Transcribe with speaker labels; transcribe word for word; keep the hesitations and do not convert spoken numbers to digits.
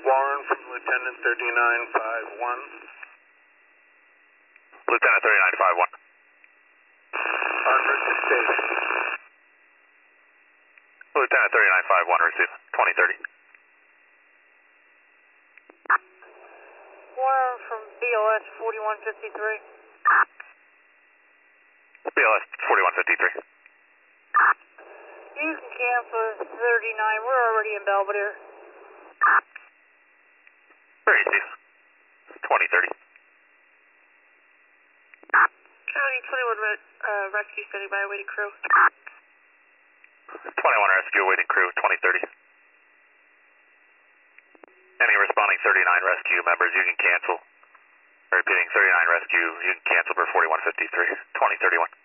Speaker 1: Warren from Lieutenant thirty-nine five one.
Speaker 2: Lieutenant thirty-nine five one.
Speaker 1: On route to station.
Speaker 2: Lieutenant thirty-nine five one, receive twenty thirty.
Speaker 3: Warren from B L S forty-one fifty-three.
Speaker 2: B L S forty-one fifty-three.
Speaker 3: You can cancel thirty-nine, we're already in Belvedere.
Speaker 2: Very easy. twenty thirty.
Speaker 3: County twenty-one uh, rescue standing by, waiting crew.
Speaker 2: twenty-one rescue, waiting crew, twenty thirty. Any responding thirty-nine rescue members, you can cancel. Repeating, thirty-nine rescue, you can cancel for forty-one fifty-three, twenty thirty-one.